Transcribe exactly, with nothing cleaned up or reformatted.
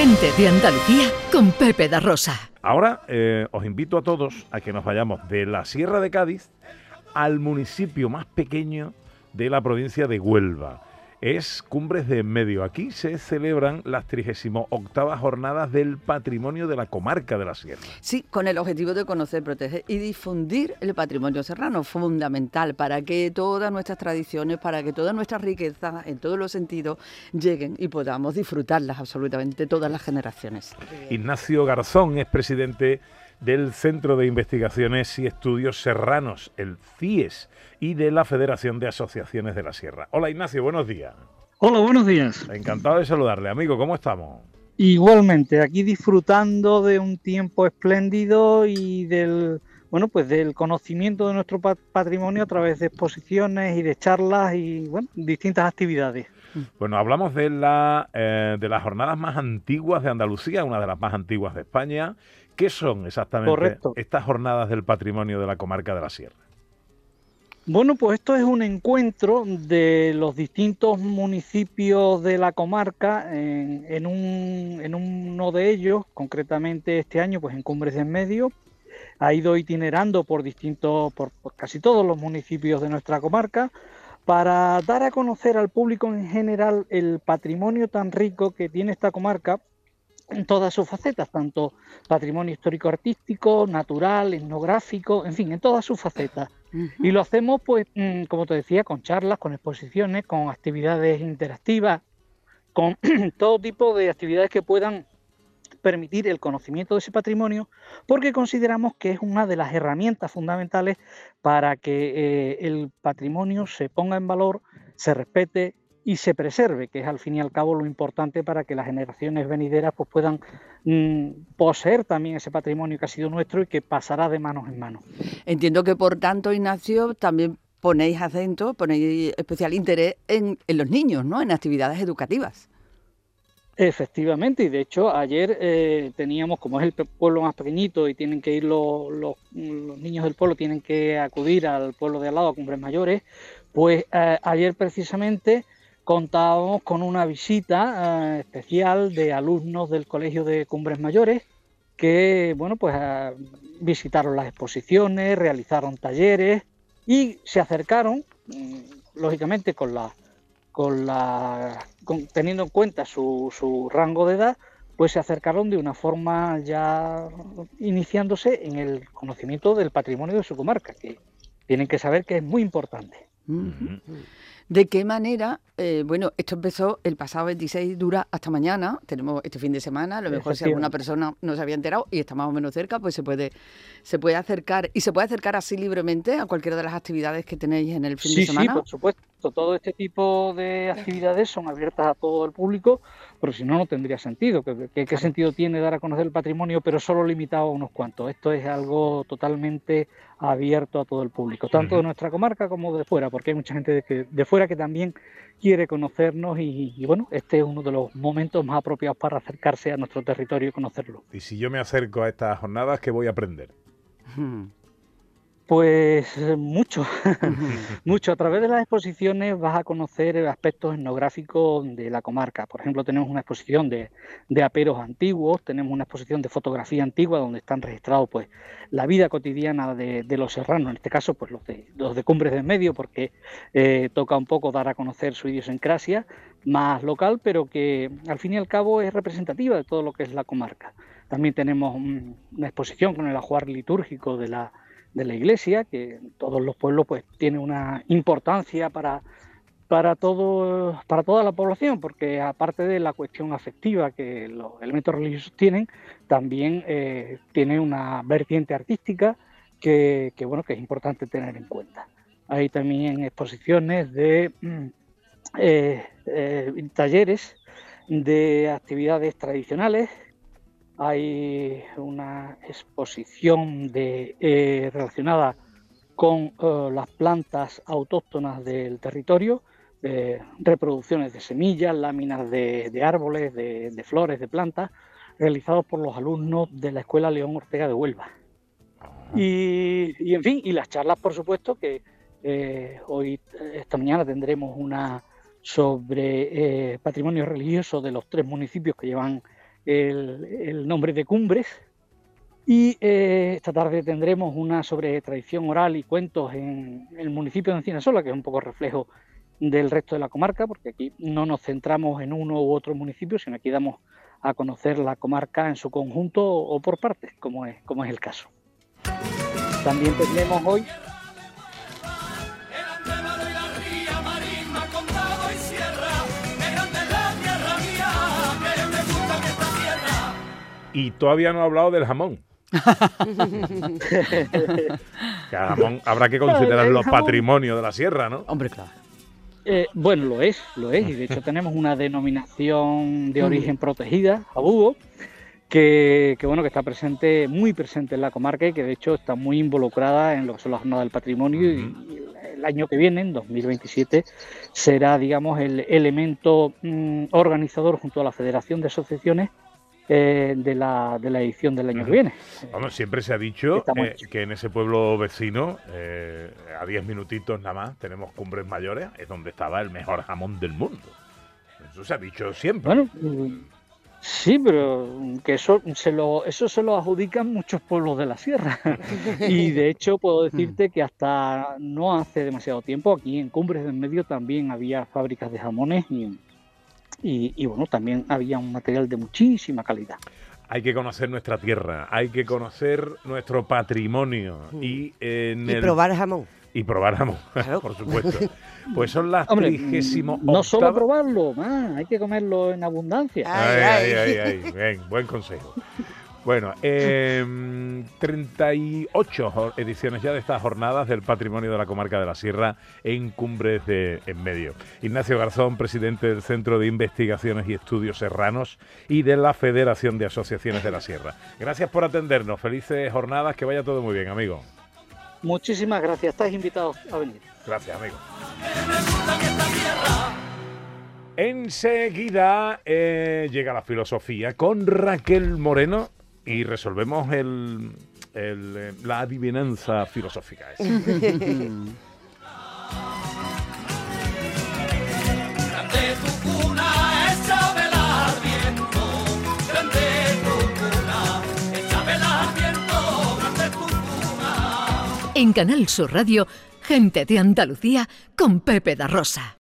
Gente de Andalucía con Pepe da Rosa. Ahora eh, os invito a todos a que nos vayamos de la Sierra de Cádiz al municipio más pequeño de la provincia de Huelva. Es Cumbres de Enmedio. Aquí se celebran las trigésimo octavas jornadas del patrimonio de la comarca de la Sierra. Sí, con el objetivo de conocer, proteger y difundir el patrimonio serrano, fundamental para que todas nuestras tradiciones, para que todas nuestras riquezas, en todos los sentidos, lleguen y podamos disfrutarlas absolutamente todas las generaciones. Ignacio Garzón es presidente del Centro de Investigaciones y Estudios Serranos, el CIES, y de la Federación de Asociaciones de la Sierra. Hola Ignacio, buenos días. Hola, buenos días. Encantado de saludarle, amigo, ¿cómo estamos? Igualmente, aquí disfrutando de un tiempo espléndido y del, bueno, pues del conocimiento de nuestro patrimonio a través de exposiciones y de charlas y, bueno, distintas actividades. Bueno, hablamos de, la, eh, de las jornadas más antiguas de Andalucía, una de las más antiguas de España. ¿Qué son exactamente Correcto. estas jornadas del patrimonio de la comarca de la Sierra? Bueno, pues esto es un encuentro de los distintos municipios de la comarca en, en, un, en uno de ellos, concretamente este año, pues en Cumbres de Enmedio. Ha ido itinerando por distintos, por, por casi todos los municipios de nuestra comarca, para dar a conocer al público en general el patrimonio tan rico que tiene esta comarca en todas sus facetas, tanto patrimonio histórico-artístico, natural, etnográfico, en fin, en todas sus facetas. Uh-huh. Y lo hacemos, pues, como te decía, con charlas, con exposiciones, con actividades interactivas, con todo tipo de actividades que puedan permitir el conocimiento de ese patrimonio, porque consideramos que es una de las herramientas fundamentales para que eh, el patrimonio se ponga en valor, se respete y se preserve, que es al fin y al cabo lo importante para que las generaciones venideras pues, puedan mmm, poseer también ese patrimonio que ha sido nuestro y que pasará de manos en manos. Entiendo que por tanto, Ignacio, también ponéis acento, ponéis especial interés en, en los niños, ¿no? En actividades educativas. Efectivamente, y de hecho ayer eh, teníamos, como es el pueblo más pequeñito y tienen que ir los, los, los niños del pueblo, tienen que acudir al pueblo de al lado, a Cumbres Mayores, pues eh, ayer precisamente contábamos con una visita eh, especial de alumnos del Colegio de Cumbres Mayores que, bueno, pues eh, visitaron las exposiciones, realizaron talleres y se acercaron, lógicamente con la con la con, teniendo en cuenta su, su rango de edad, pues se acercaron de una forma ya iniciándose en el conocimiento del patrimonio de su comarca, que tienen que saber que es muy importante. Uh-huh. ¿De qué manera? Eh, bueno, esto empezó el pasado veintiséis, dura hasta mañana, tenemos este fin de semana, a lo mejor si alguna persona no se había enterado y está más o menos cerca, pues se puede se puede acercar, y se puede acercar así libremente a cualquiera de las actividades que tenéis en el fin sí, de semana. Sí, por supuesto, todo este tipo de actividades son abiertas a todo el público, pero si no, no tendría sentido. ¿Qué, qué, qué sentido tiene dar a conocer el patrimonio, pero solo limitado a unos cuantos? Esto es algo totalmente abierto a todo el público, tanto de nuestra comarca como de fuera, porque hay mucha gente de, que, de fuera que también quiere conocernos y, y bueno, este es uno de los momentos más apropiados para acercarse a nuestro territorio y conocerlo. Y si yo me acerco a estas jornadas, ¿qué voy a aprender? Hmm. Pues mucho, mucho. A través de las exposiciones vas a conocer aspectos etnográficos de la comarca. Por ejemplo, tenemos una exposición de, de aperos antiguos, tenemos una exposición de fotografía antigua donde están registrados pues la vida cotidiana de, de los serranos, en este caso pues los de, los de Cumbres de Enmedio, porque eh, toca un poco dar a conocer su idiosincrasia más local, pero que al fin y al cabo es representativa de todo lo que es la comarca. También tenemos un, una exposición con el ajuar litúrgico de la de la iglesia, que en todos los pueblos pues tiene una importancia para, para, todo, para toda la población, porque aparte de la cuestión afectiva que los elementos religiosos tienen, también eh, tiene una vertiente artística que, que, bueno, que es importante tener en cuenta. Hay también exposiciones de eh, eh, talleres de actividades tradicionales. Hay una exposición de, eh, relacionada con eh, las plantas autóctonas del territorio, eh, reproducciones de semillas, láminas de, de árboles, de, de flores, de plantas, realizados por los alumnos de la Escuela León Ortega de Huelva. Y, y en fin, y las charlas, por supuesto, que eh, hoy, esta mañana tendremos una sobre eh, patrimonio religioso de los tres municipios que llevan el, el nombre de Cumbres. Y eh, esta tarde tendremos una sobre tradición oral y cuentos en el municipio de Encinasola, que es un poco reflejo del resto de la comarca, porque aquí no nos centramos en uno u otro municipio, sino aquí damos a conocer la comarca en su conjunto o por partes, como es, como es el caso. También tendremos hoy... Y todavía no ha hablado del jamón. Que el jamón habrá que considerarlo patrimonio de la sierra, ¿no? Hombre, claro. Eh, bueno, lo es, lo es, y de hecho tenemos una denominación de origen protegida, Jabugo, que, que bueno, que está presente, muy presente en la comarca y que de hecho está muy involucrada en lo que son las jornadas del patrimonio. Uh-huh. y, y el año que viene, en dos mil veintisiete, será, digamos, el elemento mmm, organizador junto a la Federación de Asociaciones Eh, de, la, de la edición del año uh-huh. que viene. Vamos, siempre se ha dicho eh, que en ese pueblo vecino, eh, a diez minutitos nada más, tenemos Cumbres Mayores, es donde estaba el mejor jamón del mundo. Eso se ha dicho siempre. Bueno, sí, pero que eso se lo, eso se lo adjudican muchos pueblos de la sierra. Y de hecho puedo decirte que hasta no hace demasiado tiempo, aquí en Cumbres del Medio también había fábricas de jamones y Y, y bueno, también había un material de muchísima calidad. Hay que conocer nuestra tierra, hay que conocer nuestro patrimonio mm. y, en y el... probar jamón. Y probar jamón, claro. Por supuesto. Pues son las trigésimo octava... No solo probarlo, más, hay que comerlo en abundancia. Ay, ay, ay, ay, ay. Bien, buen consejo. Bueno, eh, treinta y ocho ediciones ya de estas jornadas del patrimonio de la comarca de la Sierra en Cumbres de en Medio. Ignacio Garzón, presidente del Centro de Investigaciones y Estudios Serranos y de la Federación de Asociaciones de la Sierra. Gracias por atendernos. Felices jornadas, que vaya todo muy bien, amigo. Muchísimas gracias. Estáis invitados a venir. Gracias, amigo. Enseguida eh, llega la filosofía con Raquel Moreno. Y resolvemos el, el, la adivinanza filosófica. En Canal Sur Radio, Gente de Andalucía con Pepe da Rosa.